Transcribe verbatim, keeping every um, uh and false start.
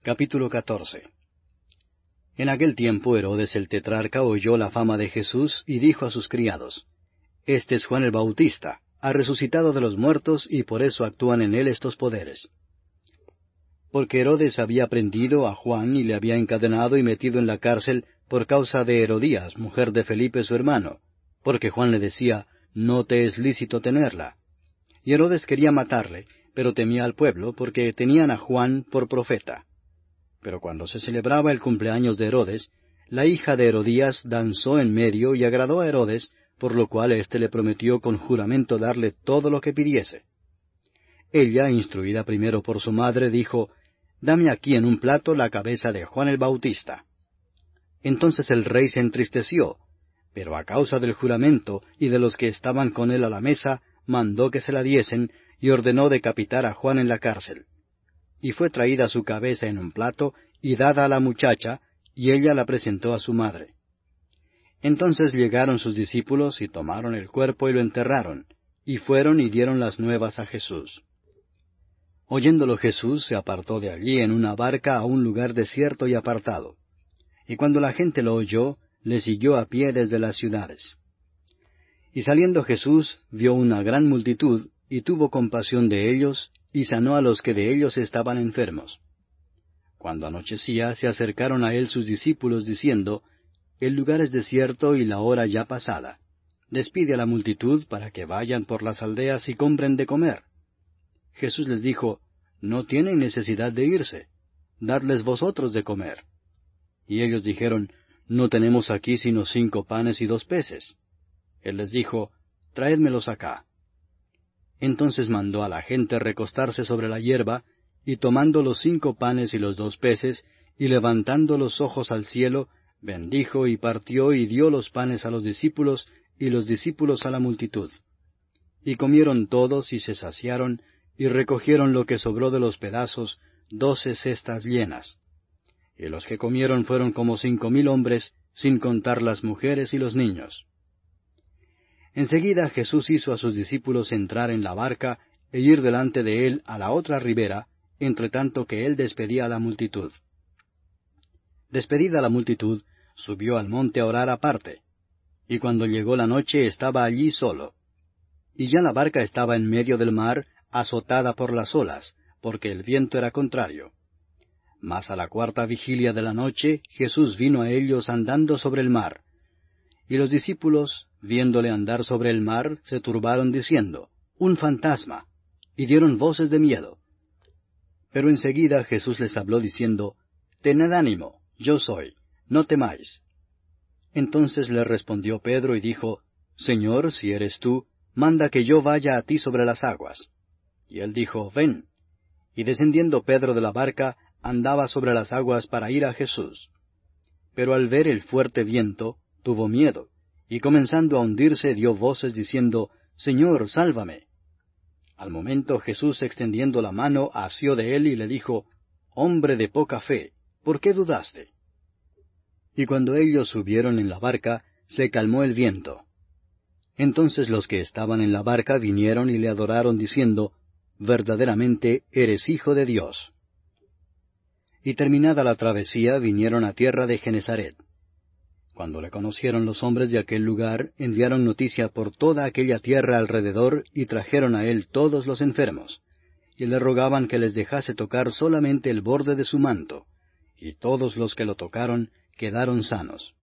Capítulo catorce. En aquel tiempo Herodes el tetrarca oyó la fama de Jesús, y dijo a sus criados: Este es Juan el Bautista, ha resucitado de los muertos, y por eso actúan en él estos poderes. Porque Herodes había prendido a Juan, y le había encadenado y metido en la cárcel por causa de Herodías, mujer de Felipe su hermano, porque Juan le decía: No te es lícito tenerla. Y Herodes quería matarle, pero temía al pueblo, porque tenían a Juan por profeta. Pero cuando se celebraba el cumpleaños de Herodes, la hija de Herodías danzó en medio y agradó a Herodes, por lo cual éste le prometió con juramento darle todo lo que pidiese. Ella, instruida primero por su madre, dijo: Dame aquí en un plato la cabeza de Juan el Bautista. Entonces el rey se entristeció, pero a causa del juramento y de los que estaban con él a la mesa, mandó que se la diesen, y ordenó decapitar a Juan en la cárcel. Y fue traída su cabeza en un plato, y dada a la muchacha, y ella la presentó a su madre. Entonces llegaron sus discípulos, y tomaron el cuerpo y lo enterraron, y fueron y dieron las nuevas a Jesús. Oyéndolo Jesús se apartó de allí en una barca a un lugar desierto y apartado. Y cuando la gente lo oyó, le siguió a pie desde las ciudades. Y saliendo Jesús, vio una gran multitud, y tuvo compasión de ellos, y sanó a los que de ellos estaban enfermos. Cuando anochecía, se acercaron a él sus discípulos, diciendo: El lugar es desierto y la hora ya pasada. Despide a la multitud para que vayan por las aldeas y compren de comer. Jesús les dijo: No tienen necesidad de irse, dadles vosotros de comer. Y ellos dijeron: No tenemos aquí sino cinco panes y dos peces. Él les dijo: Traédmelos acá. Entonces mandó a la gente recostarse sobre la hierba, y tomando los cinco panes y los dos peces, y levantando los ojos al cielo, bendijo y partió y dio los panes a los discípulos, y los discípulos a la multitud. Y comieron todos y se saciaron, y recogieron lo que sobró de los pedazos, doce cestas llenas. Y los que comieron fueron como cinco mil hombres, sin contar las mujeres y los niños. Enseguida Jesús hizo a sus discípulos entrar en la barca e ir delante de él a la otra ribera, entre tanto que él despedía a la multitud. Despedida la multitud, subió al monte a orar aparte. Y cuando llegó la noche estaba allí solo. Y ya la barca estaba en medio del mar, azotada por las olas, porque el viento era contrario. Mas a la cuarta vigilia de la noche Jesús vino a ellos andando sobre el mar. Y los discípulos, viéndole andar sobre el mar, se turbaron diciendo: Un fantasma, y dieron voces de miedo. Pero enseguida Jesús les habló diciendo: Tened ánimo, yo soy, no temáis. Entonces le respondió Pedro y dijo: Señor, si eres tú, manda que yo vaya a ti sobre las aguas. Y él dijo: Ven. Y descendiendo Pedro de la barca, andaba sobre las aguas para ir a Jesús. Pero al ver el fuerte viento, tuvo miedo, y comenzando a hundirse dio voces diciendo: Señor, sálvame. Al momento Jesús, extendiendo la mano, asió de él y le dijo: Hombre de poca fe, ¿por qué dudaste? Y cuando ellos subieron en la barca, se calmó el viento. Entonces los que estaban en la barca vinieron y le adoraron diciendo: Verdaderamente eres Hijo de Dios. Y terminada la travesía, vinieron a tierra de Genezaret. Cuando le conocieron los hombres de aquel lugar, enviaron noticia por toda aquella tierra alrededor, y trajeron a él todos los enfermos, y le rogaban que les dejase tocar solamente el borde de su manto, y todos los que lo tocaron quedaron sanos.